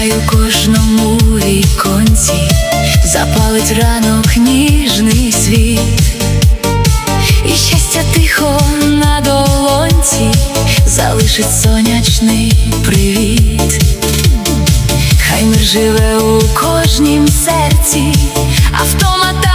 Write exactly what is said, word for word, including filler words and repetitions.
хай у кожному віконці запалить ранок ніжний світ, і щастя тихо на долонці залишить сонячний привіт. Хай мир живе у кожнім серці, а втома